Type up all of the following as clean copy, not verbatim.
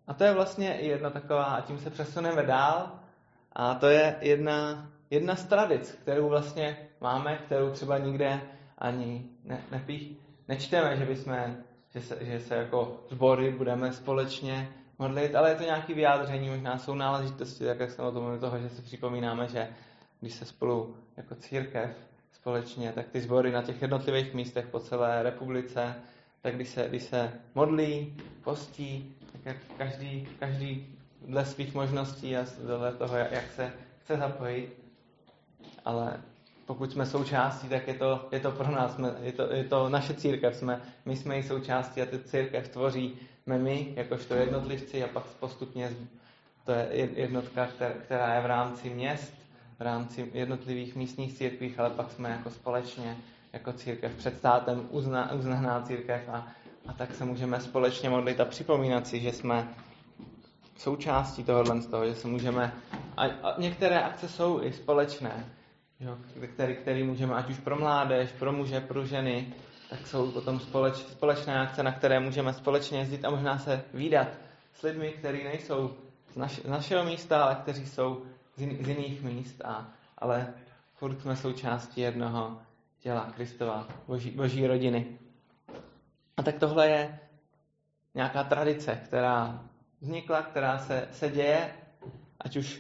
A to je vlastně jedna taková, a tím se přesuneme dál, a to je jedna z tradic, kterou vlastně máme, kterou třeba nikde ani nečteme, že se jako sbory budeme společně modlit, ale je to nějaké vyjádření, možná jsou náležitosti, tak jak jsme o tom mluvili toho, že si připomínáme, že když se spolu jako církev společně, tak ty sbory na těch jednotlivých místech po celé republice, tak když se modlí, postí, tak každý dle svých možností a dle toho, jak se chce zapojit. Ale pokud jsme součástí, tak je to pro nás, je to naše církev, my jsme její součástí a ty církev tvoříme my, jakožto jednotlivci, a pak postupně to je jednotka, která je v rámci měst, v rámci jednotlivých místních církví, ale pak jsme jako společně, jako církev před státem uznaná církev a tak se můžeme společně modlit a připomínat si, že jsme součástí tohohle z toho, že se můžeme, a některé akce jsou i společné, jo, který můžeme, ať už pro mládež, pro muže, pro ženy, tak jsou potom společné akce, na které můžeme společně jezdit a možná se vídat s lidmi, kteří nejsou z našeho místa, ale kteří jsou z jiných míst, ale furt jsme součástí jednoho těla Kristova, boží rodiny. A tak tohle je nějaká tradice, která vznikla, která se děje, ať už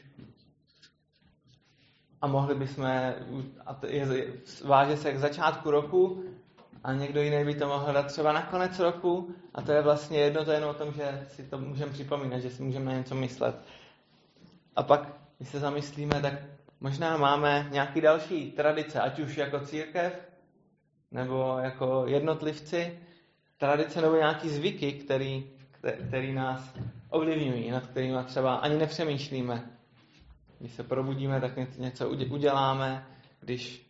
a mohli bychom, váže se k začátku roku a někdo jiný by to mohl dát třeba na konec roku a to je vlastně jedno, to je jen o tom, že si to můžeme připomínat, že si můžeme na něco myslet. A pak, když se zamyslíme, tak možná máme nějaký další tradice, ať už jako církev, nebo jako jednotlivci, tradice nebo nějaký zvyky, který nás ovlivňují, nad kterými třeba ani nepřemýšlíme. Když se probudíme, tak něco uděláme. Když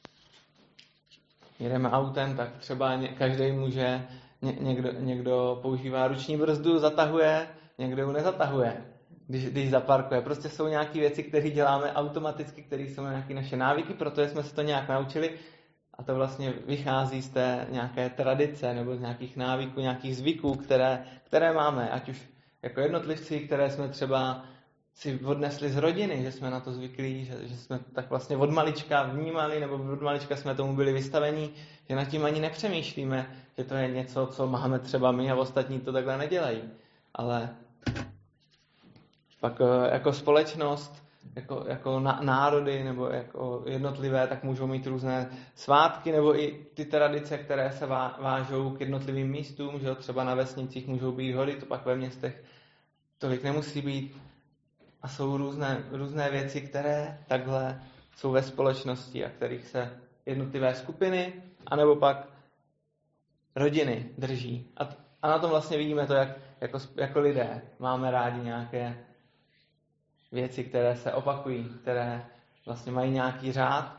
jedeme autem, tak třeba každý může, někdo používá ruční brzdu, zatahuje, někdo ji nezatahuje, když zaparkuje. Prostě jsou nějaké věci, které děláme automaticky, které jsou nějaké naše návyky, protože jsme se to nějak naučili a to vlastně vychází z té nějaké tradice nebo z nějakých návyků, nějakých zvyků, které máme, ať už jako jednotlivci, které jsme třeba si odnesli z rodiny, že jsme na to zvyklí, že jsme tak vlastně od malička vnímali, nebo od malička jsme tomu byli vystavení, že nad tím ani nepřemýšlíme, že to je něco, co máme třeba my a ostatní to takhle nedělají. Ale pak jako společnost, jako národy nebo jako jednotlivé, tak můžou mít různé svátky nebo i ty tradice, které se vážou k jednotlivým místům, že třeba na vesnicích můžou být hory, to pak ve městech tolik nemusí být. A jsou různé věci, které takhle jsou ve společnosti a kterých se jednotlivé skupiny anebo pak rodiny drží. A na tom vlastně vidíme to, jako lidé máme rádi nějaké věci, které se opakují, které vlastně mají nějaký řád.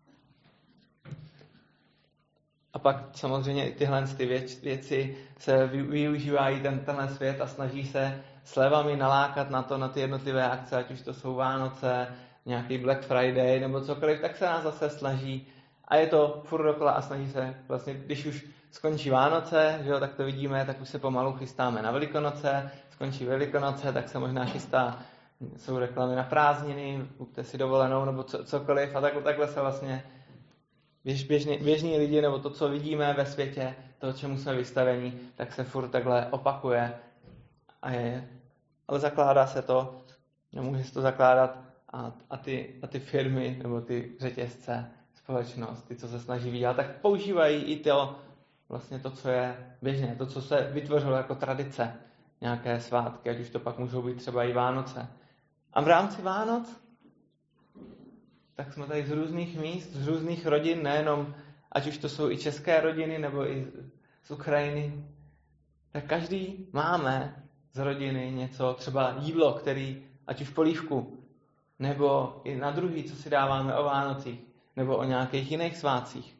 A pak samozřejmě i tyhle věci se využívají tenhle svět a snaží se slevami nalákat na ty jednotlivé akce, ať už to jsou Vánoce, nějaký Black Friday nebo cokoliv, tak se nás zase snaží. A je to furt dokola a snaží se vlastně, když už skončí Vánoce, že jo, tak to vidíme, tak už se pomalu chystáme na Velikonoce, skončí Velikonoce, tak se možná chystá, jsou reklamy na prázdniny, kupte si dovolenou nebo cokoliv a takhle se vlastně běžní lidi, nebo to, co vidíme ve světě, to, čemu jsme vystaveni, tak se furt takhle opakuje. Ale zakládá se to, nemůže se to zakládat a ty firmy, nebo ty řetězce, společnost, ty, co se snaží vydělat, tak používají i vlastně to, co je běžné, to, co se vytvořilo jako tradice, nějaké svátky, ať už to pak můžou být třeba i Vánoce. A v rámci Vánoc tak jsme tady z různých míst, z různých rodin, nejenom, ať už to jsou i české rodiny, nebo i z Ukrajiny, tak každý máme z rodiny něco, třeba jídlo, který, ať už polívku, nebo i na druhý, co si dáváme o Vánocích, nebo o nějakých jiných svátcích.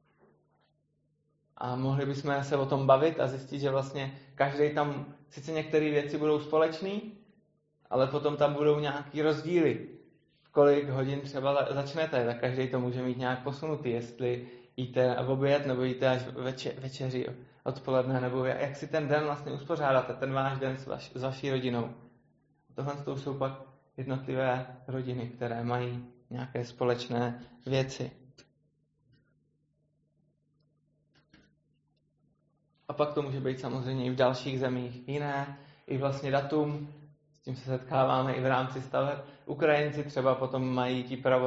A mohli bychom se o tom bavit a zjistit, že vlastně každý tam, sice některé věci budou společný, ale potom tam budou nějaký rozdíly. V kolik hodin třeba začnete, tak každý to může mít nějak posunutý, jestli jíte v oběd nebo jíte až večeři odpoledne, nebo jak si ten den vlastně uspořádáte, ten váš den s vaší rodinou. Tohle jsou pak jednotlivé rodiny, které mají nějaké společné věci. A pak to může být samozřejmě i v dalších zemích jiné, i vlastně datum, s tím se setkáváme i v rámci staveb. Ukrajinci třeba potom mají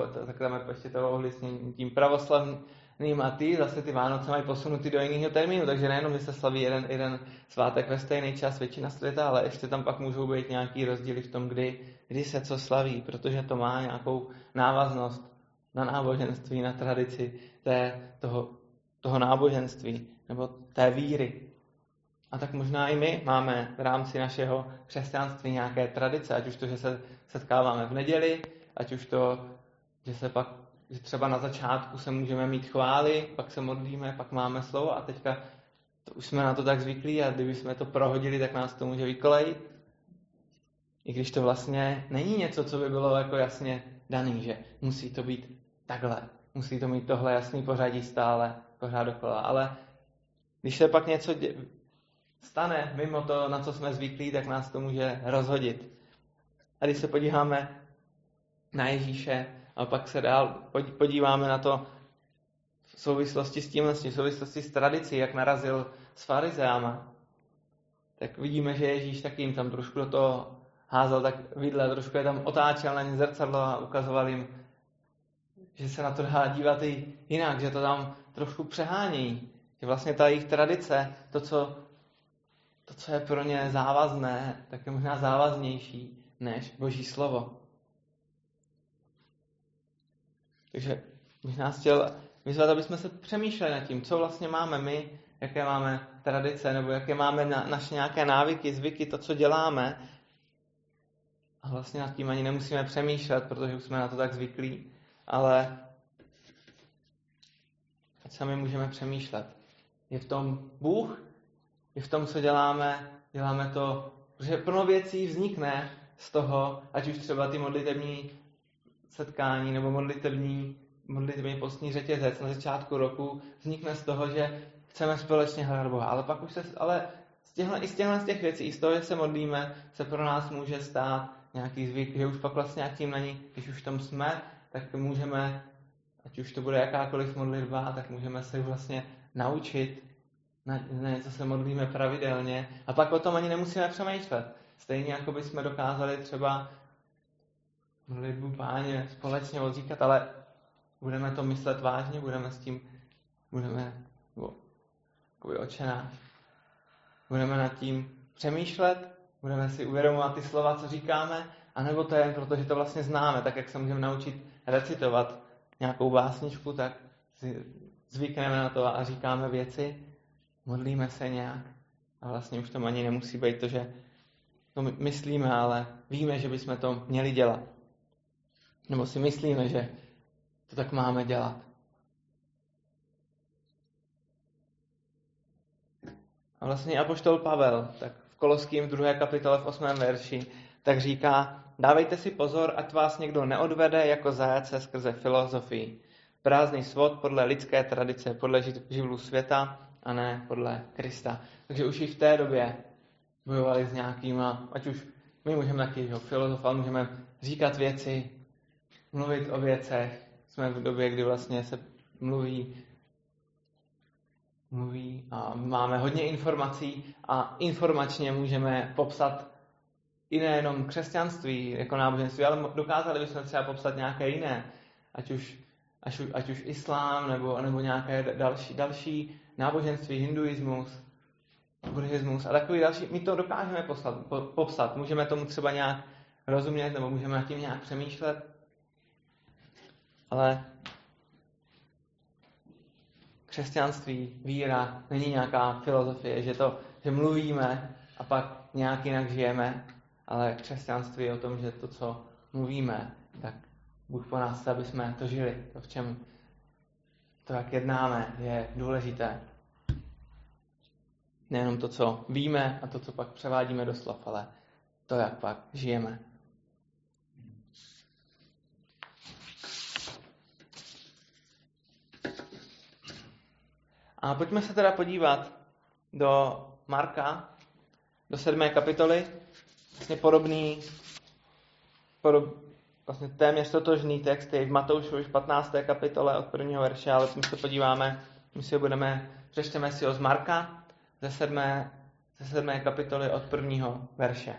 tím pravoslavným a zase ty Vánoce mají posunuty do jiného termínu, takže nejenom, že se slaví jeden svátek ve stejný čas většina světa, ale ještě tam pak můžou být nějaký rozdíly v tom, kdy se co slaví, protože to má nějakou návaznost na náboženství, na tradici toho náboženství nebo té víry. A tak možná i my máme v rámci našeho křesťanství nějaké tradice, ať už to, že se setkáváme v neděli, ať už to, že třeba na začátku se můžeme mít chvály, pak se modlíme, pak máme slovo a teďka už jsme na to tak zvyklí a kdyby jsme to prohodili, tak nás to může vykolejit. I když to vlastně není něco, co by bylo jako jasně daný, že musí to být takhle, musí to mít tohle jasný pořadí stále, pořád dokola, ale když se pak něco stane mimo to, na co jsme zvyklí, tak nás to může rozhodit. A když se podíváme na Ježíše a pak se dál podíváme na to v souvislosti s tímhle, v souvislosti s tradicí, jak narazil s farizeáma, tak vidíme, že Ježíš taky jim tam trošku do toho házel tak vidle, trošku je tam otáčel na ně zrcadlo a ukazoval jim, že se na to dá dívat i jinak, že to tam trošku přehánějí. Že vlastně ta jejich tradice, to, co je pro ně závazné, tak je možná závaznější než Boží slovo. Takže bych nás chtěl vyzvat, aby jsme se přemýšleli nad tím, co vlastně máme my, jaké máme tradice, nebo jaké máme naše nějaké návyky, zvyky, to, co děláme. A vlastně nad tím ani nemusíme přemýšlet, protože už jsme na to tak zvyklí, ale ať sami můžeme přemýšlet. Je v tom Bůh, je v tom, co děláme to, protože plno věcí vznikne z toho, ať už třeba ty modlitební setkání nebo modlitební postní řetězec na začátku roku vznikne z toho, že chceme společně hledat Boha. Ale pak už z těch věcí, i z toho, že se modlíme, se pro nás může stát nějaký zvyk, že už pak vlastně tím na ní, když už tam jsme, tak můžeme, ať už to bude jakákoliv modlitba, tak můžeme se vlastně naučit, na něco se modlíme pravidelně a pak o tom ani nemusíme přemýšlet. Stejně jako bychom dokázali třeba modlitbu Páně společně odříkat, ale budeme to myslet vážně, budeme očenáš. Budeme nad tím přemýšlet, budeme si uvědomovat ty slova, co říkáme, anebo to je jen proto, že to vlastně známe, tak jak se můžeme naučit recitovat nějakou básničku, tak si zvykneme na to a říkáme věci, modlíme se nějak a vlastně už to ani nemusí být to, že to myslíme, ale víme, že bychom to měli dělat. Nebo si myslíme, že to tak máme dělat. A vlastně apoštol Pavel, tak v Koloským 2. kapitole v 8. verši, tak říká, dávejte si pozor, ať vás někdo neodvede jako zajace skrze filozofii. Prázdný svod podle lidské tradice, podle živlů světa a ne podle Krista. Takže už i v té době bojovali s nějakýma, ať už my můžeme taky filozofovat, můžeme říkat věci, mluvit o věcech. Jsme v době, kdy vlastně se mluví a máme hodně informací a informačně můžeme popsat i nejenom křesťanství jako náboženství, ale dokázali bychom třeba popsat nějaké jiné, ať už islám nebo nějaké další náboženství, hinduismus, buddhismus a takový další. My to dokážeme popsat. Můžeme tomu třeba nějak rozumět nebo můžeme nad tím nějak přemýšlet, ale křesťanství, víra není nějaká filozofie, že mluvíme a pak nějak jinak žijeme, ale křesťanství je o tom, že to, co mluvíme, tak Bůh po nás chce, aby jsme to žili. To, v čem to, jak jednáme, je důležité. Nejenom to, co víme a to, co pak převádíme do slov, ale to, jak pak žijeme. A pojďme se teda podívat do Marka, do 7. kapitoly, vlastně vlastně téměř totožný text je v Matoušovi 15. kapitole od 1. verše, ale my se podíváme, přečteme si ho z Marka ze 7. kapitoly od 1. verše.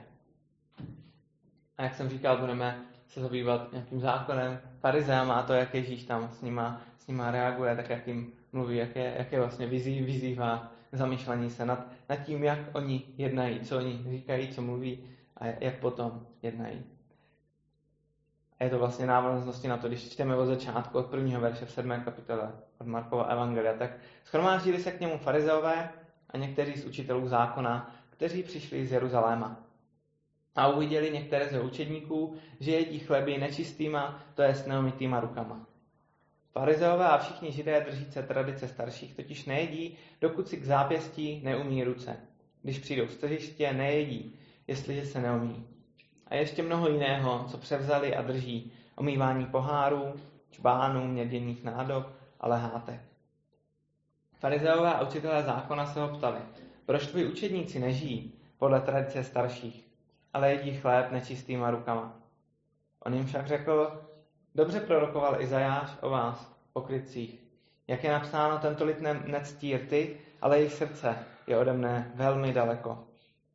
A jak jsem říkal, budeme se zabývat nějakým zákonem farizeama a to, jak Ježíš tam s nima reaguje, tak jak jim mluví, jak je vlastně vyzývá k zamýšlení se nad tím, jak oni jednají, co oni říkají, co mluví a jak potom jednají. A je to vlastně návaznosti na to, když čteme od začátku, od 1. verše v 7. kapitole od Markova evangelia, tak shromáždili se k němu farizeové a někteří z učitelů zákona, kteří přišli z Jeruzaléma. A uviděli některé z jeho učedníků, že jedí chleby nečistýma, to jest neumytýma rukama. Farizeové a všichni židé držíce tradice starších totiž nejedí, dokud si k zápěstí neumí ruce. Když přijdou z tržiště, nejedí, jestliže se neumí. A ještě mnoho jiného, co převzali a drží, omývání pohárů, čbánů, měděných nádob a lehátek. Farizeové a učitelé zákona se ho ptali, proč tvoji učedníci nežijí podle tradice starších, ale jedí chléb nečistýma rukama. On jim však řekl, dobře prorokoval Izajáš o vás, pokrytcích. Jak je napsáno, tento lid nectí rty, ale jejich srdce je ode mne velmi daleko.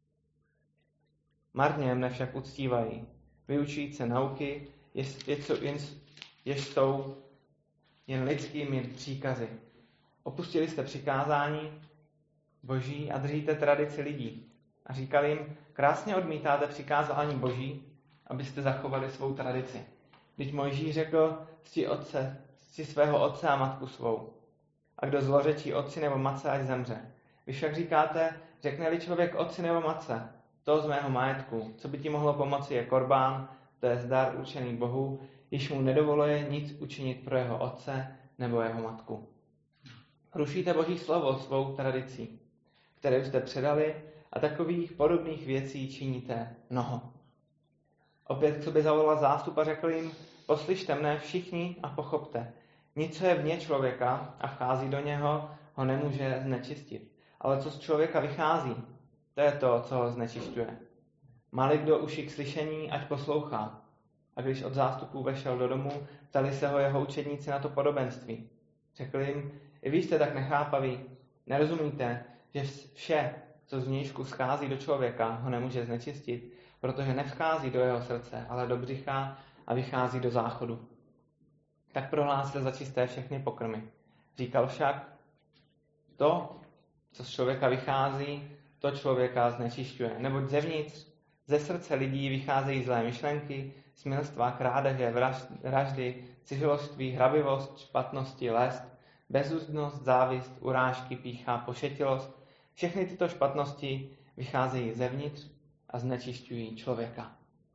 Marně mne však uctívají, vyučující nauky, jež jsou jen lidskými příkazy. Opustili jste přikázání Boží a držíte tradici lidí. A říkal jim, krásně odmítáte přikázání Boží, abyste zachovali svou tradici. Vždyť Mojžíš řekl, cti svého otce a matku svou. A kdo zlořečí otci nebo matce, ať zemře. Vy však říkáte, řekne-li člověk otci nebo matce, to z mého majetku, co by ti mohlo pomoci je korbán, to je dar určený Bohu, již mu nedovoluje nic učinit pro jeho otce nebo jeho matku. Rušíte Boží slovo svou tradicí, které jste předali, a takových podobných věcí činíte mnoho. Opět k sobě zavolal zástup a řekl jim, poslyšte mne všichni a pochopte. Nic, co je vně člověka a vchází do něho, ho nemůže znečistit. Ale co z člověka vychází, to je to, co ho znečišťuje. Má-li kdo uši k slyšení, ať poslouchá. A když od zástupů vešel do domu, ptali se ho jeho učedníci na to podobenství. Řekl jim, i vy jste tak nechápaví, nerozumíte, že vše, co z vnějšku schází do člověka, ho nemůže znečistit, protože nevchází do jeho srdce, ale do břicha a vychází do záchodu. Tak prohlásil za čisté všechny pokrmy. Říkal však, to, co z člověka vychází, to člověka znečišťuje. Neboť zevnitř, ze srdce lidí vycházejí zlé myšlenky, smilstva, krádeže, vraždy, ciželoství, hrabivost, špatnosti, lest, bezúzdnost, závist, urážky, pýcha, pošetilost. Všechny tyto špatnosti vycházejí zevnitř a znečišťují člověka.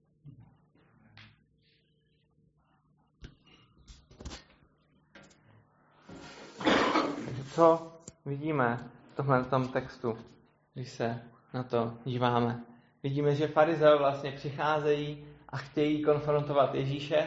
Co vidíme v tomhle textu, když se na to díváme? Vidíme, že farizeové vlastně přicházejí a chtějí konfrontovat Ježíše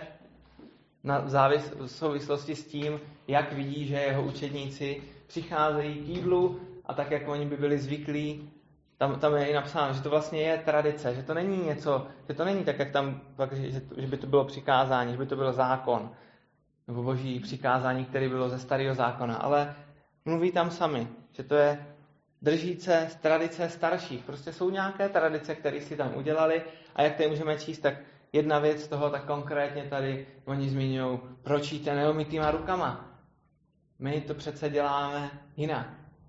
v souvislosti s tím, jak vidí, že jeho učedníci přicházejí k jídlu a tak, jak oni by byli zvyklí. Tam je i napsáno, že to vlastně je tradice, že to není něco, že to není tak, jak tam, že by to bylo přikázání, že by to byl zákon, nebo boží přikázání, které bylo ze starého zákona, ale mluví tam sami, že to je drží se z tradice starších. Prostě jsou nějaké tradice, které si tam udělali a jak tady můžeme číst, tak jedna věc z toho, tak konkrétně tady oni zmiňují, proč jíte neumytýma rukama. My to přece děláme jinak.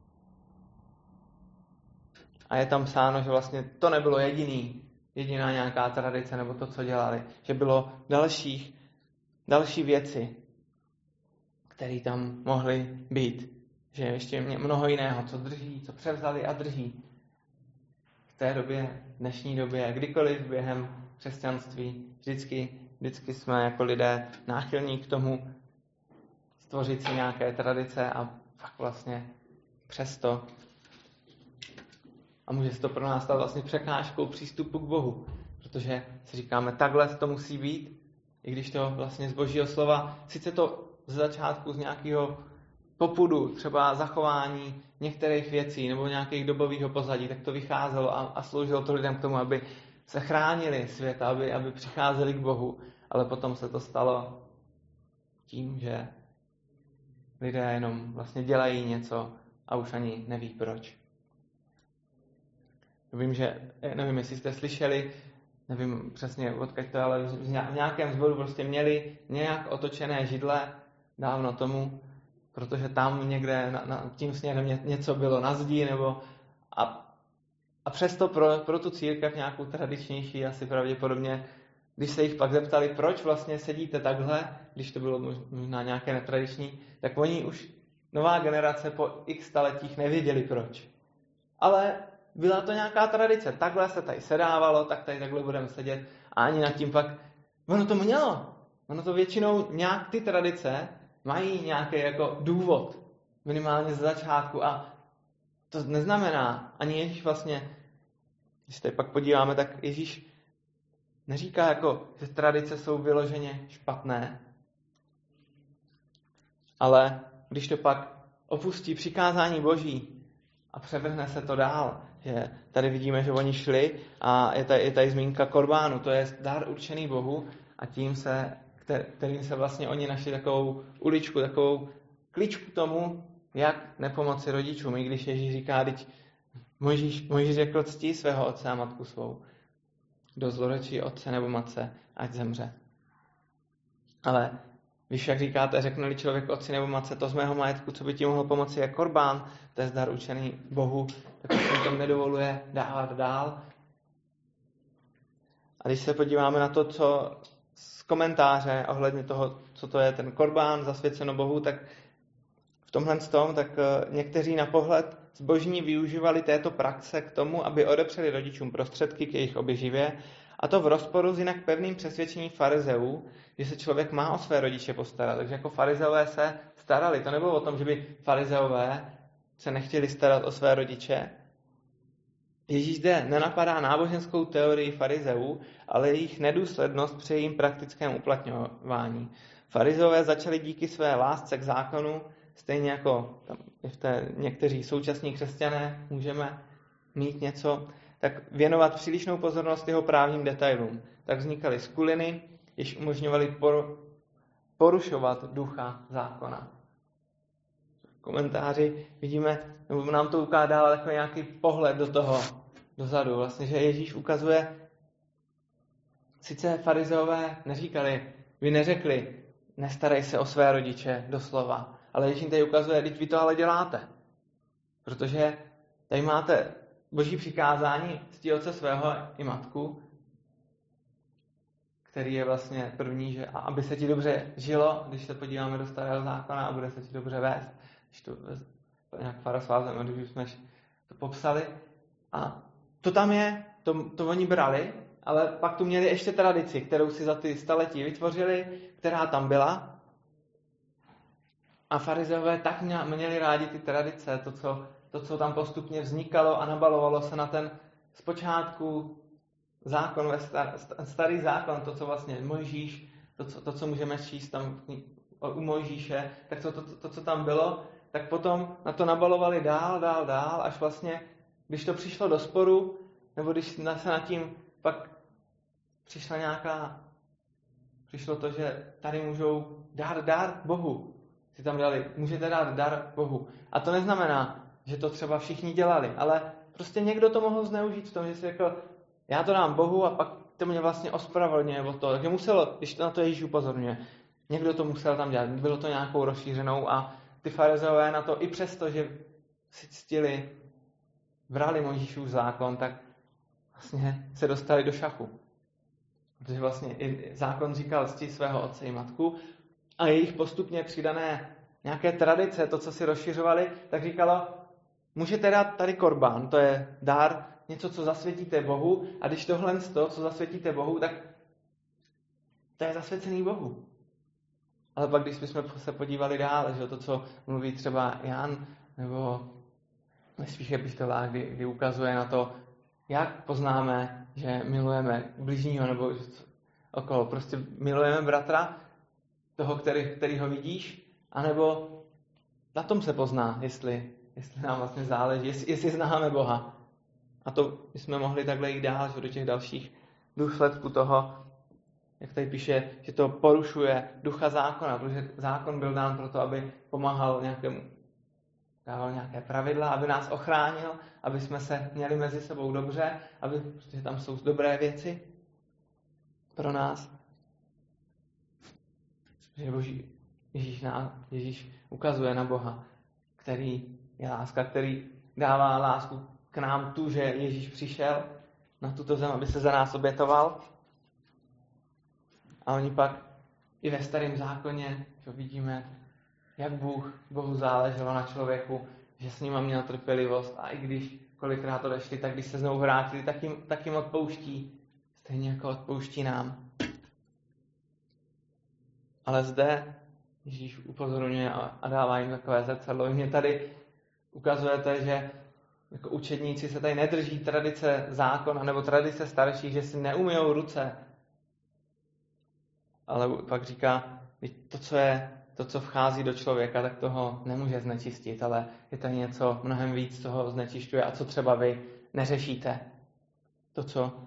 A je tam psáno, že vlastně to nebylo jediná nějaká tradice, nebo to, co dělali. Že bylo další věci, které tam mohly být. Že ještě mnoho jiného, co drží, co převzali a drží. V té době, v dnešní době, kdykoliv během křesťanství, vždycky jsme jako lidé náchylní k tomu stvořit si nějaké tradice a fakt vlastně přesto. A může se to pro nás stát vlastně překážkou přístupu k Bohu. Protože si říkáme, takhle to musí být, i když to vlastně z Božího slova, sice to z začátku z nějakého popudu, třeba zachování některých věcí nebo nějakých dobového pozadí, tak to vycházelo a sloužilo to lidem k tomu, aby se chránili svět, aby přicházeli k Bohu. Ale potom se to stalo tím, že lidé jenom vlastně dělají něco a už ani neví proč. Nevím, jestli jste slyšeli, nevím přesně odkud to, ale v nějakém sboru prostě měli nějak otočené židle dávno tomu, protože tam někde tím směrem něco bylo na zdi, nebo a přesto pro tu církev nějakou tradičnější asi pravděpodobně, když se jich pak zeptali, proč vlastně sedíte takhle, když to bylo možná nějaké netradiční, tak oni už, nová generace po x staletích nevěděli proč. Ale byla to nějaká tradice, takhle se tady sedávalo, tak tady takhle budeme sedět a ani nad tím pak, ono to většinou nějak ty tradice mají nějaký jako důvod, minimálně z začátku a to neznamená, ani Ježíš vlastně, když se tady pak podíváme, tak Ježíš neříká jako, že tradice jsou vyloženě špatné, ale když to pak opustí přikázání Boží a převrhne se to dál, že tady vidíme, že oni šli a je tady zmínka korbánu, to je dar určený Bohu a kterým se vlastně oni našli takovou uličku, takovou kličku tomu, jak nepomoci rodičům, i když Ježíš říká, teď Mojžíš řekl cti svého otce a matku svou. Kdo zlorečí otce nebo matce, ať zemře. Ale když jak říkáte, řekne-li člověk otci nebo matce, to z mého majetku, co by ti mohlo pomoci, je korbán, to je dar určený Bohu, tak se to nedovoluje dávat dál. A když se podíváme na to, co z komentáře ohledně toho, co to je ten korbán, zasvěceno Bohu, tak v tomhle tom, tak někteří na pohled zbožní využívali této praxe k tomu, aby odepřeli rodičům prostředky k jejich obživě, a to v rozporu s jinak pevným přesvědčením farizeů, že se člověk má o své rodiče postarat. Takže jako farizeové se starali. To nebylo o tom, že by farizeové se nechtěli starat o své rodiče. Ježíš zde nenapadá náboženskou teorii farizeů, ale jejich nedůslednost při jejím praktickém uplatňování. Farizeové začali díky své lásce k zákonu, stejně jako někteří současní křesťané můžeme mít něco, tak věnovat přílišnou pozornost jeho právním detailům. Tak vznikaly skuliny, jež umožňovaly porušovat ducha zákona. V komentáři vidíme, nebo nám to ukládá takový nějaký pohled do toho dozadu. Vlastně, že Ježíš ukazuje, sice farizeové neříkali, vy neřekli, nestarej se o své rodiče doslova, ale Ježíš tady ukazuje, teď vy to ale děláte. Protože tady máte Boží přikázání cti otce svého i matku, který je vlastně první, že aby se ti dobře žilo, když se podíváme do Starého zákona a bude se ti dobře vést, když to nějak parafrázujeme, když jsme to popsali. A to tam je, to oni brali, ale pak tu měli ještě tradici, kterou si za ty staletí vytvořili, která tam byla. A farizeové tak měli rádi ty tradice, to, co tam postupně vznikalo a nabalovalo se na ten zpočátku zákon, starý zákon, to, co vlastně Mojžíš, to, co můžeme číst tam u Mojžíše, tak to, co tam bylo, tak potom na to nabalovali dál, až vlastně, když to přišlo do sporu, nebo když se nad tím pak přišlo to, že tady můžou dát dar Bohu. Si tam dali, můžete dát dar Bohu. A to neznamená, že to třeba všichni dělali, ale prostě někdo to mohl zneužít v tom, že si řekl, já to dám Bohu a pak to mě vlastně ospravedlňuje o to. Takže muselo, když to na to Ježíš upozorňuje, někdo to musel tam dělat. Bylo to nějakou rozšířenou a ty farizeové na to i přesto, že si ctili, brali Mojžíšův zákon, tak vlastně se dostali do šachu. Protože vlastně i zákon říkal cti svého otce i matku a jejich postupně přidané nějaké tradice, to, co si rozšiřovali, tak říkalo, můžete dát tady korbán, to je dár, něco, co zasvětíte Bohu, a když tohle co zasvětíte Bohu, tak to je zasvěcený Bohu. Ale pak, když jsme se podívali dál, že to, co mluví třeba Jan, nebo ve svých epistolách, kdy ukazuje na to, jak poznáme, že milujeme bližního, nebo okolo. Prostě milujeme bratra, toho, který ho vidíš, anebo na tom se pozná, jestli nám vlastně záleží, jestli známe Boha. A to jsme mohli takhle jít dál do těch dalších důsledků toho, jak tady píše, že to porušuje ducha zákona, protože zákon byl dán proto, aby pomáhal dával nějaké pravidla, aby nás ochránil, aby jsme se měli mezi sebou dobře, protože tam jsou dobré věci pro nás. Že Ježíš ukazuje na Boha, který je láska, který dává lásku k nám tu, že Ježíš přišel na tuto zem, aby se za nás obětoval. A oni pak i ve Starém zákoně, že vidíme, jak Bohu záleželo na člověku, že s nima měl trpělivost a i když kolikrát odešli, tak když se znovu vrátili, tak jim odpouští, stejně jako odpouští nám. Ale zde Ježíš upozorňuje a dává jim takové zrcadlo. Mě tady ukazujete, že jako učedníci se tady nedrží tradice zákona nebo tradice starších, že si neumyjou ruce. Ale pak říká, to, co vchází do člověka, tak toho nemůže znečistit, ale je to něco mnohem víc, co ho znečišťuje a co třeba vy neřešíte. To,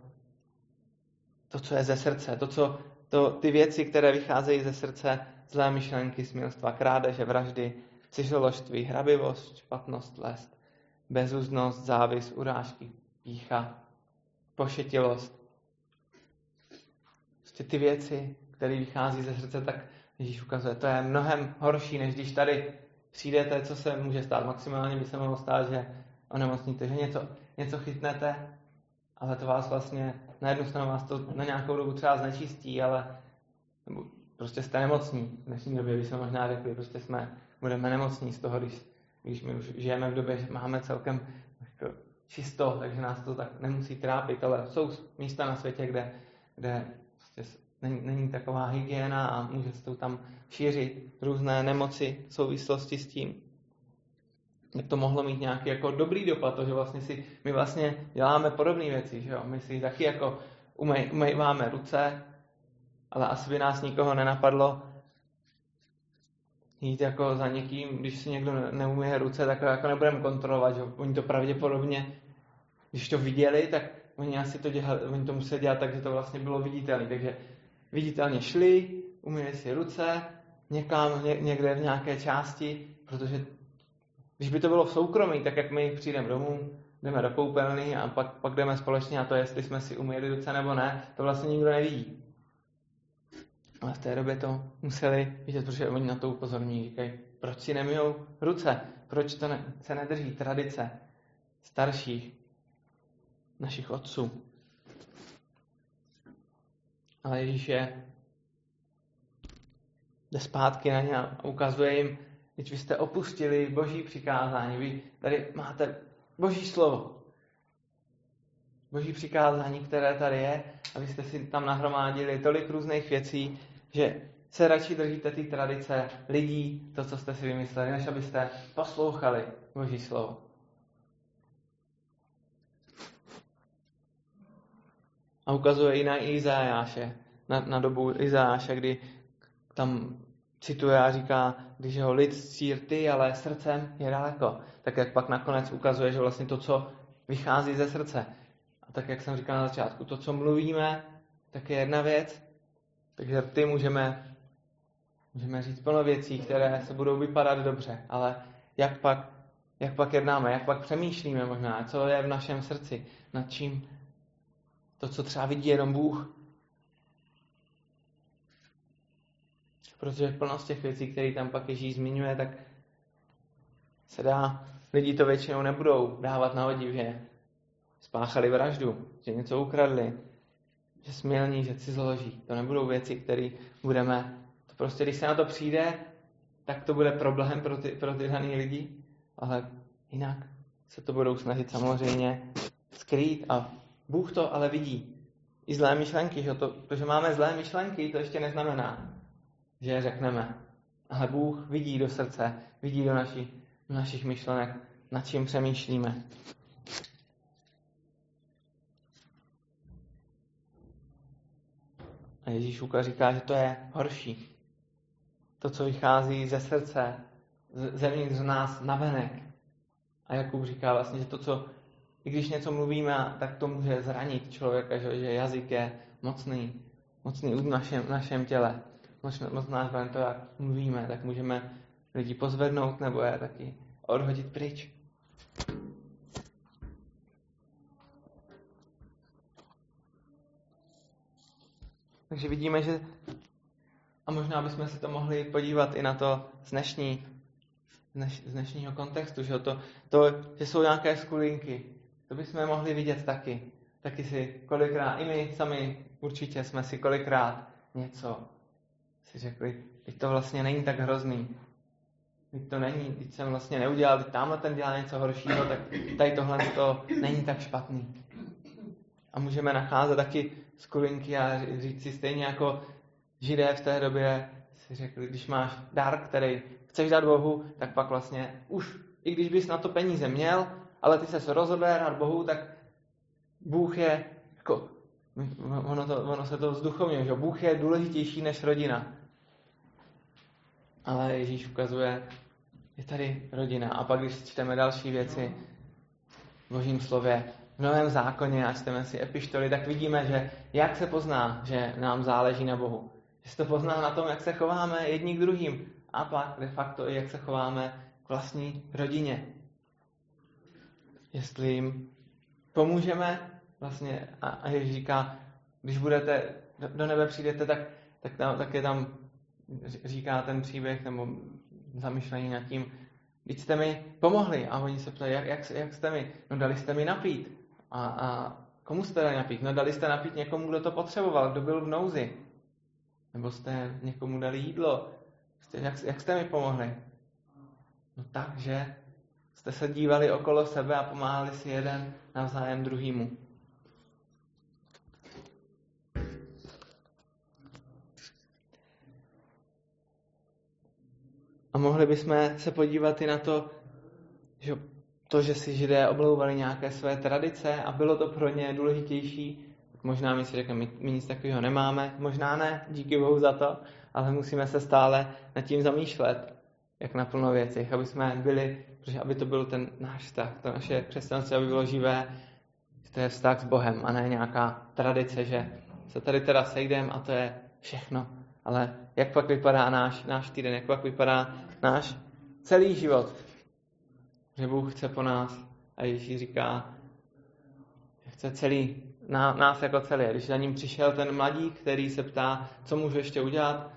co je ze srdce, ty věci, které vycházejí ze srdce, zlé myšlenky, smilstva, krádeže, vraždy, cižoložství, hrabivost, špatnost, lest, bezúznost, závis, urážky, pýcha, pošetilost. Prostě ty věci, které vychází ze srdce, tak Ježíš ukazuje, to je mnohem horší, než když tady přijdete, co se může stát. Maximálně by se mohlo stát, že onemocníte, že něco chytnete, ale to vás vlastně, na jednu stranu vás to na nějakou dobu třeba znečistí, ale nebo prostě jste nemocní. V dnešní době bychom možná řekli, prostě budeme nemocní z toho, když my už žijeme v době, že máme celkem jako čisto, takže nás to tak nemusí trápit, ale jsou místa na světě, kde prostě není taková hygiena a může se to tam šířit různé nemoci v souvislosti s tím. Jak to mohlo mít nějaký jako dobrý dopad, to, že my vlastně děláme podobné věci, že jo? My si taky jako umýváme ruce, ale asi by nás nikoho nenapadlo jít jako za někým, když si někdo neumyje ruce, tak jako nebudeme kontrolovat, že oni to pravděpodobně, když to viděli, tak oni to museli dělat tak, že to vlastně bylo viditelné, takže viditelně šli, umyli si ruce, někde v nějaké části, protože když by to bylo v soukromí, tak jak my přijdeme domů, jdeme do koupelny a pak jdeme společně a to, jestli jsme si umyli ruce nebo ne, to vlastně nikdo nevidí. Ale v té době to museli vidět, protože oni na to upozorní, říkají, proč si nemyjou ruce, proč se nedrží tradice starších, našich otců. Ale Ježíš jde zpátky na ně a ukazuje jim, když vy jste opustili Boží přikázání, vy tady máte Boží slovo. Boží přikázání, které tady je, a vy jste si tam nahromadili tolik různých věcí, že se radši držíte té tradice lidí, to, co jste si vymysleli, než abyste poslouchali Boží slovo. A ukazuje i na Izajáše, na dobu Izajáše, kdy tam cituje a říká, když ho lid ctí rty, ale srdcem je daleko. Tak jak pak nakonec ukazuje, že vlastně to, co vychází ze srdce. A tak jak jsem říkal na začátku, to, co mluvíme, tak je jedna věc. Takže rty můžeme říct plno věcí, které se budou vypadat dobře. Ale jak pak jednáme, jak pak přemýšlíme možná, co je v našem srdci, nad čím to, co třeba vidí jenom Bůh. Protože plnost těch věcí, které tam pak Ježíš zmiňuje, tak se dá, lidi to většinou nebudou dávat na odiv, že spáchali vraždu, že něco ukradli, že smilní, že cizoloží. To nebudou věci, které budeme, to prostě, když se na to přijde, tak to bude problém pro ty daný lidi, ale jinak se to budou snažit samozřejmě skrýt a Bůh to ale vidí. I zlé myšlenky, že to, že máme zlé myšlenky, to ještě neznamená, že je řekneme. Ale Bůh vidí do srdce, vidí do našich myšlenek, nad čím přemýšlíme. A Ježíšůka říká, že to je horší. To, co vychází ze srdce, zevnitř z nás navenek. A Jakub říká vlastně, že to, co, i když něco mluvíme, tak to může zranit člověka, že jazyk je mocný v našem těle. Moc nás to, jak mluvíme, tak můžeme lidi pozvednout nebo je taky odhodit pryč. Takže vidíme, že a možná bychom se to mohli podívat i na to z dnešního kontextu, že že jsou nějaké skulinky. To bychom mohli vidět taky. Taky si kolikrát, i my sami určitě jsme si kolikrát něco si řekli, teď to vlastně není tak hrozný. Teď jsem vlastně neudělal, teď tamhle ten dělá něco horšího, tak tady tohle to není tak špatný. A můžeme nacházet taky skulinky a říct si stejně jako Židé v té době si řekli, když máš dar, který chceš dát Bohu, tak pak vlastně už, i když bys na to peníze měl, ale ty ses rozhodl dát Bohu, tak Bůh je, jako, ono se to vzduchovně, že Bůh je důležitější než rodina. Ale Ježíš ukazuje, je tady rodina. A pak, když čteme další věci v Božím slově, v Novém zákoně a čteme si epištoly, tak vidíme, že jak se pozná, že nám záleží na Bohu. Že se to pozná na tom, jak se chováme jedni k druhým. A pak de facto i jak se chováme k vlastní rodině. Jestli jim pomůžeme, vlastně, a Ježíš říká, když budete do nebe přijdete, tak je tam, říká ten příběh, nebo zamýšlení nad tím, když jste mi pomohli. A oni se ptají, jak jste mi? No dali jste mi napít. A komu jste dali napít? No dali jste napít někomu, kdo to potřeboval, kdo byl v nouzi. Nebo jste někomu dali jídlo. Jak jste mi pomohli? No tak, že jste se dívali okolo sebe a pomáhali si jeden navzájem druhýmu. A mohli bychom se podívat i na to, že si Židé oblouvali nějaké své tradice a bylo to pro ně důležitější. Možná my si řekneme, my nic takového nemáme, možná ne, díky Bohu za to, ale musíme se stále nad tím zamýšlet, jak na plno věcech, aby jsme byli, protože aby to byl ten náš vztah, to naše křesťanství, aby bylo živé, že to je vztah s Bohem a ne nějaká tradice, že se tady teda sejdeme a to je všechno. Ale jak pak vypadá náš týden, jak pak vypadá náš celý život, že Bůh chce po nás a Ježíš říká, že chce celý, nás jako celý. Když za ním přišel ten mladík, který se ptá, co můžu ještě udělat,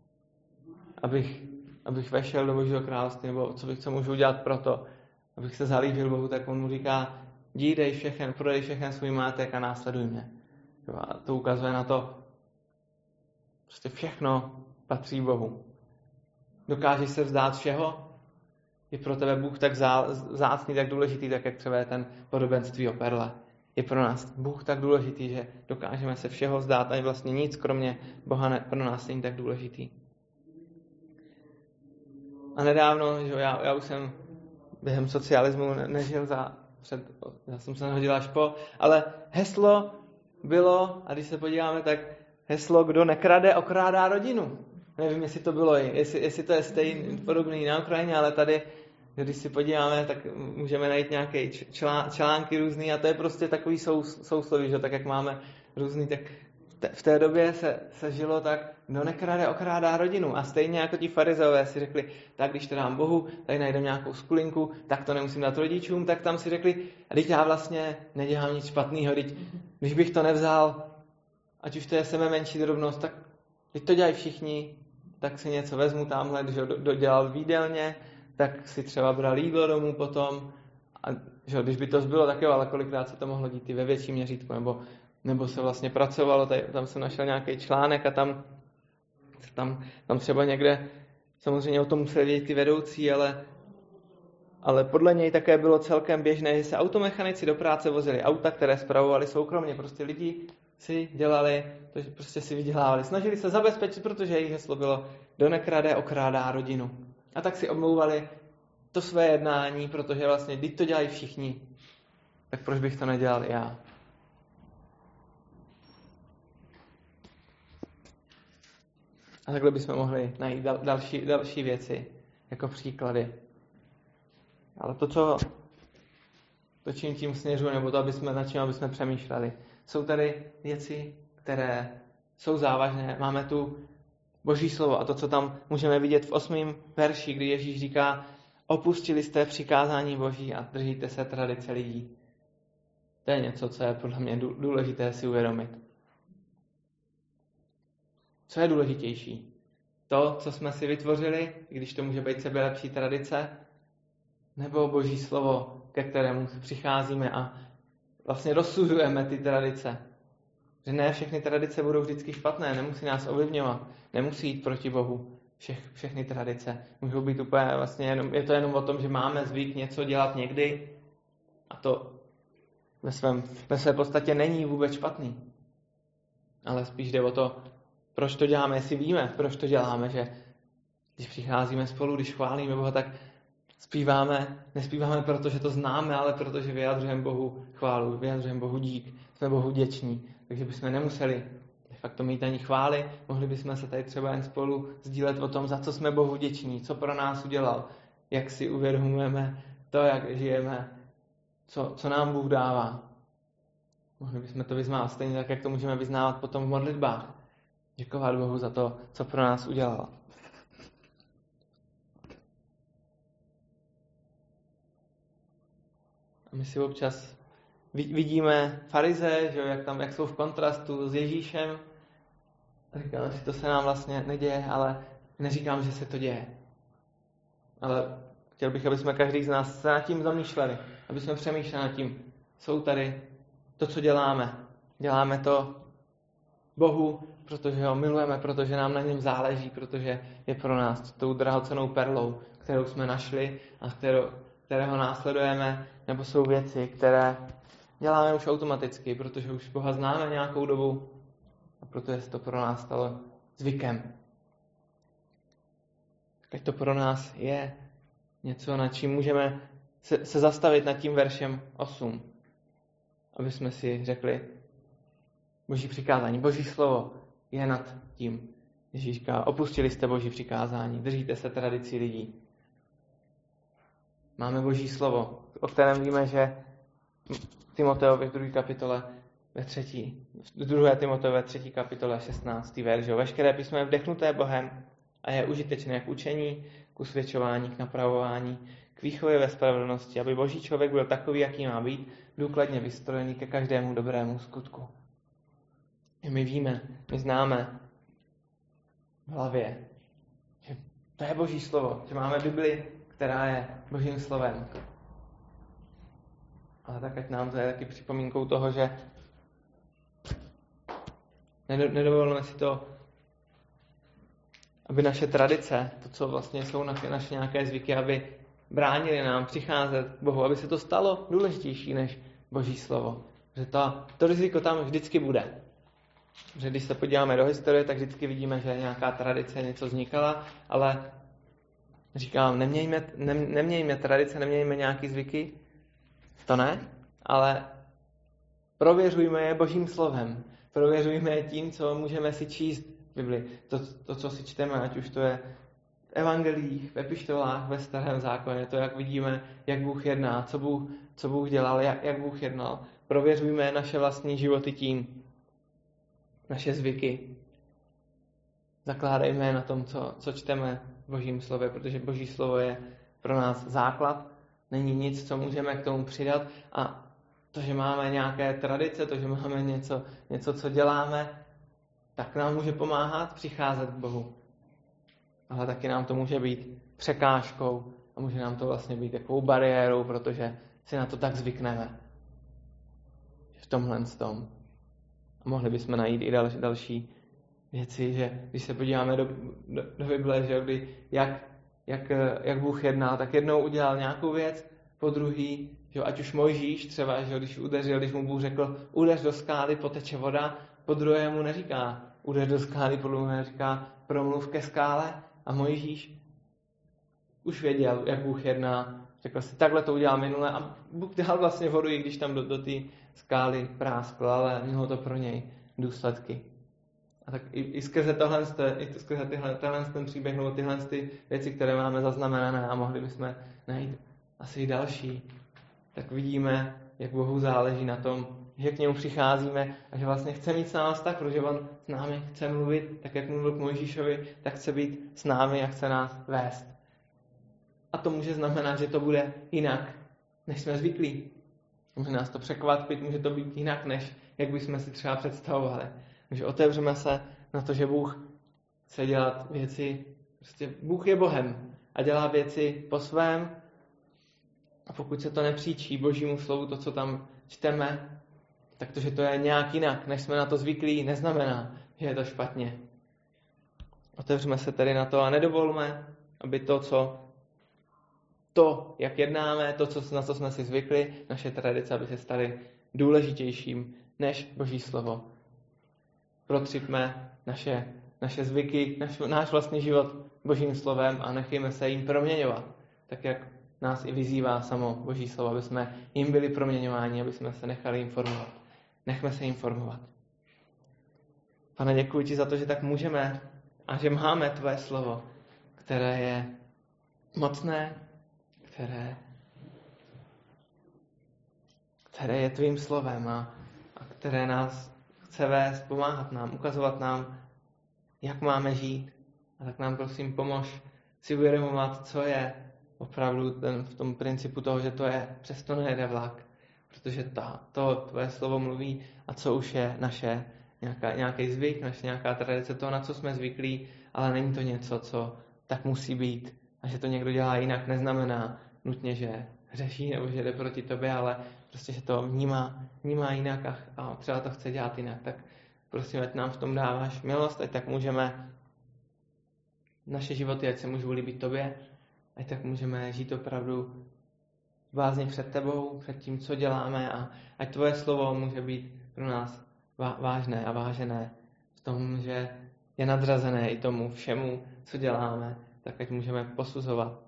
abych vešel do Božího království, nebo co můžu udělat pro to, abych se zalíbil Bohu, tak on mu říká, jdi, prodej všechen svůj majetek a následuj mě. A to ukazuje na to, prostě všechno patří Bohu. Dokážeš se vzdát všeho? Je pro tebe Bůh tak vzácný, tak důležitý, tak jak třeba je ten podobenství o perle. Je pro nás Bůh tak důležitý, že dokážeme se všeho vzdát a vlastně nic, kromě Boha pro nás není tak důležitý. A nedávno, že já už jsem během socialismu nežil já jsem se nehodil až po, ale heslo bylo, a když se podíváme, tak heslo, kdo nekrade, okrádá rodinu. Nevím, jestli to bylo, jestli to je stejný, podobný na Ukrajině, ale tady, když si podíváme, tak můžeme najít nějaké články různý a to je prostě takový sousloví, že tak jak máme různý, tak v té době se žilo tak, kdo nekrade, okrádá rodinu. A stejně jako ti farizeové si řekli, tak když to dám Bohu, tady najdem nějakou skulinku, tak to nemusím dát rodičům, tak tam si řekli, a teď já vlastně nedělám nic špatného, když bych to nevzal, ať už to je menší drobnost, tak když to dělají všichni, tak si něco vezmu tamhle, když ho dodělal v jídelně, tak si třeba bral jídlo domů potom. A že, když by to zbylo, tak jo, ale kolikrát se to mohlo dít i ve větším měřítku, nebo se vlastně pracovalo, tam jsem našel nějaký článek a tam třeba někde, samozřejmě o tom museli vědět ty vedoucí, ale podle něj také bylo celkem běžné, že se automechanici do práce vozili auta, které spravovali soukromně. Prostě lidi si dělali, to prostě si vydělávali. Snažili se zabezpečit, protože jejich heslo bylo, kdo nekrade, okrádá rodinu. A tak si omlouvali to své jednání, protože vlastně, když to dělají všichni, tak proč bych to nedělal já? A takhle bychom mohli najít další věci. jako příklady. Ale to čím tím směřuje, nebo to, nad čím aby jsme přemýšleli. Jsou tady věci, které jsou závažné. Máme tu Boží slovo a to, co tam můžeme vidět v 8. verši, kdy Ježíš říká, opustili jste přikázání Boží a držíte se tradice lidí. To je něco, co je podle mě důležité si uvědomit. Co je důležitější? To, co jsme si vytvořili, i když to může být sebelepší tradice, nebo Boží slovo, ke kterému přicházíme a vlastně rozsuzujeme ty tradice. Že ne všechny tradice budou vždycky špatné, nemusí nás ovlivňovat, nemusí jít proti Bohu všechny tradice. Můžou být úplně vlastně je to jenom o tom, že máme zvyk něco dělat někdy a to ve své podstatě není vůbec špatný. Ale spíš jde o to, proč to děláme, jestli víme, proč to děláme, že když přicházíme spolu, když chválíme Boha, tak nespíváme proto, že to známe, ale protože vyjadřujeme Bohu chválu, vyjadřujeme Bohu dík, jsme Bohu vděční. Takže bychom nemuseli de facto mít ani chvály, mohli bychom se tady třeba jen spolu sdílet o tom, za co jsme Bohu vděční, co pro nás udělal, jak si uvědomujeme to, jak žijeme, co nám Bůh dává. Mohli bychom to vyznávat stejně tak, jak to můžeme vyznávat potom v modlitbách. Děkovat Bohu za to, co pro nás udělal. A my si občas vidíme farize, že jak jsou v kontrastu s Ježíšem. Říkáme si, to se nám vlastně neděje, ale neříkám, že se to děje. Ale chtěl bych, aby jsme každý z nás se nad tím zamýšleli, aby jsme přemýšleli nad tím, jsou tady to, co děláme. Děláme to Bohu, protože ho milujeme, protože nám na něm záleží, protože je pro nás tou drahocennou perlou, kterou jsme našli a kterého následujeme, nebo jsou věci, které děláme už automaticky, protože už Boha známe nějakou dobu a protože se to pro nás stalo zvykem. Teď to pro nás je něco, nad čím můžeme se zastavit nad tím veršem 8, aby jsme si řekli, Boží přikázání, Boží slovo je nad tím. Ježíš říká, opustili jste Boží přikázání, držíte se tradicí lidí. Máme Boží slovo, o kterém víme, že Timoteovi v 2. kapitole ve 2. Timoteové 3. kapitole 16. verš. Veškeré písmo je vdechnuté Bohem a je užitečné k učení, k usvědčování, k napravování, k výchově ve spravedlnosti, aby Boží člověk byl takový, jaký má být, důkladně vystrojený ke každému dobrému skutku. My víme, my známe v hlavě, že to je Boží slovo, že máme Bibli, která je Božím slovem. Ale tak ať nám to je taky připomínkou toho, že nedovolíme si to, aby naše tradice, to, co vlastně jsou naše nějaké zvyky, aby bránili nám přicházet k Bohu, aby se to stalo důležitější než Boží slovo. Že to riziko tam vždycky bude. Že když se podíváme do historie, tak vždycky vidíme, že nějaká tradice něco vznikala, ale říkám, nemějme tradice, nemějme nějaký zvyky, to ne, ale prověřujme je Božím slovem. Prověřujme je tím, co můžeme si číst v Bibli. To, co si čteme, ať už to je v evangelích, v epištolách, ve Starém zákoně, to, jak vidíme, jak Bůh jedná, co Bůh dělal, jak Bůh jednal. Prověřujme naše vlastní životy tím, naše zvyky. Zakládejme na tom, co čteme v Božím slově, protože Boží slovo je pro nás základ. Není nic, co můžeme k tomu přidat. A to, že máme nějaké tradice, to, že máme něco, co děláme, tak nám může pomáhat přicházet k Bohu. Ale taky nám to může být překážkou a může nám to vlastně být takovou bariérou, protože si na to tak zvykneme. V tomhle tom. A mohli bychom najít i další věci, že když se podíváme do Bible, že jak Bůh jednal, tak jednou udělal nějakou věc, po druhý, že ať už Mojžíš třeba, že když mu Bůh řekl, udeř do skály, poteče voda, po druhému neříká, udeř do skály, po druhému říká, promluv ke skále, a Mojžíš už věděl, jak Bůh jedná, řekl si, takhle to udělal minule a Bůh dal vlastně vodu, i když tam do té skály práskl, ale mělo to pro něj důsledky. A tak i skrze tenhle ten příběh, nebo tyhle ty věci, které máme zaznamenané a mohli bychom najít asi i další, tak vidíme, jak Bohu záleží na tom, že k němu přicházíme a že vlastně chce mít s námi vztah, protože on s námi chce mluvit, tak jak mluvil k Mojžíšovi, tak chce být s námi a chce nás vést. A to může znamenat, že to bude jinak, než jsme zvyklí. Může nás to překvapit, může to být jinak, než jak bychom si třeba představovali. Takže otevřeme se na to, že Bůh chce dělat věci, prostě Bůh je Bohem a dělá věci po svém. A pokud se to nepříčí Božímu slovu, to, co tam čteme, tak to, že to je nějak jinak, než jsme na to zvyklí, neznamená, že je to špatně. Otevřeme se tedy na to a nedovolme, aby to, jak jednáme, na co jsme si zvykli, naše tradice, aby se staly důležitějším než Boží slovo. Protřipme naše zvyky, náš vlastní život Božím slovem a nechejme se jim proměňovat, tak jak nás i vyzývá samo Boží slovo, aby jsme jim byli proměňováni, aby jsme se nechali informovat. Nechme se informovat. Pane, děkuji ti za to, že tak můžeme a že máme tvoje slovo, které je mocné, které je tvým slovem a které nás chce vést, pomáhat nám, ukazovat nám, jak máme žít. A tak nám prosím pomož si uvědomovat, co je opravdu v tom principu toho, že to je, přesto nejede vlak, protože to tvoje slovo mluví a co už je naše nějaký zvyk, naše nějaká tradice, to, na co jsme zvyklí, ale není to něco, co tak musí být. A že to někdo dělá jinak, neznamená nutně, že hřeší nebo že jde proti tobě, ale prostě, že to vnímá jinak a třeba to chce dělat jinak. Tak prosím, ať nám v tom dáváš milost, ať tak můžeme naše životy, ať se můžou líbit tobě, ať tak můžeme žít opravdu bázně před tebou, před tím, co děláme a ať tvoje slovo může být pro nás vážné a vážené v tom, že je nadřazené i tomu všemu, co děláme, tak ať můžeme posuzovat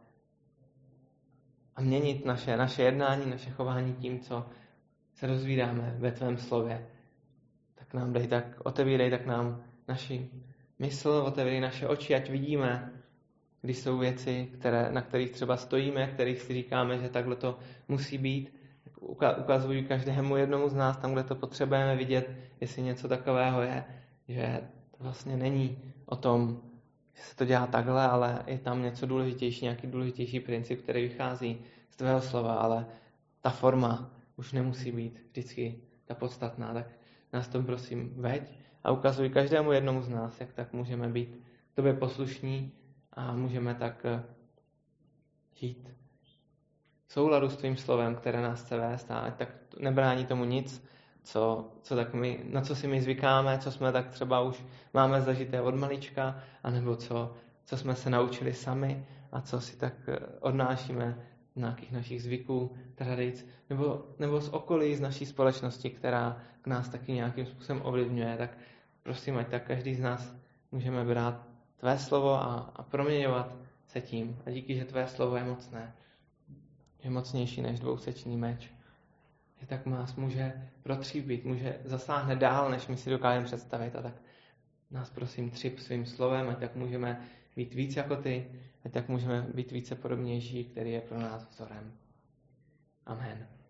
a měnit naše jednání, naše chování tím, co se dozvídáme ve tvém slově. Tak nám otevírej tak nám naši mysl, otevírej naše oči, ať vidíme, když jsou věci, na kterých třeba stojíme, kterých si říkáme, že takhle to musí být. Ukazují každému jednomu z nás tam, kde to potřebujeme vidět, jestli něco takového je, že to vlastně není o tom, že se to dělá takhle, ale je tam něco důležitější, nějaký důležitější princip, který vychází z tvého slova, ale ta forma už nemusí být vždycky ta podstatná. Tak nás tom prosím veď a ukazuj každému jednomu z nás, jak tak můžeme být tobě poslušní a můžeme tak žít v souladu s tvým slovem, které nás chce vést a tak nebrání tomu nic, na co si my zvykáme, co jsme tak třeba už máme zažité od malička, anebo co jsme se naučili sami a co si tak odnášíme z nějakých našich zvyků, tradic, nebo z okolí, z naší společnosti, která k nás taky nějakým způsobem ovlivňuje, tak prosím, ať tak každý z nás můžeme brát tvé slovo a proměňovat se tím. A díky, že tvé slovo je mocné, je mocnější než dvousečný meč, že tak nás může protříbit, může zasáhnout dál, než my si dokážeme představit. A tak nás prosím třip svým slovem, ať tak můžeme být víc jako ty, ať tak můžeme být více podobnější, který je pro nás vzorem. Amen.